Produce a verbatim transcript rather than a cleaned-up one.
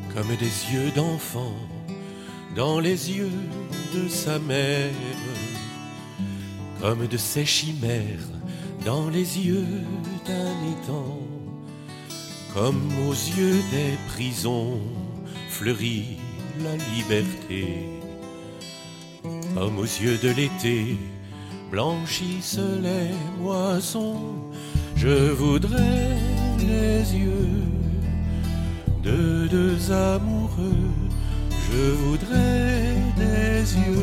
comme des yeux d'enfant dans les yeux de sa mère, comme de ces chimères dans les yeux d'un étang, comme aux yeux des prisons fleurit la liberté, comme aux yeux de l'été blanchissent les moissons. Je voudrais les yeux de deux amoureux, je voudrais des yeux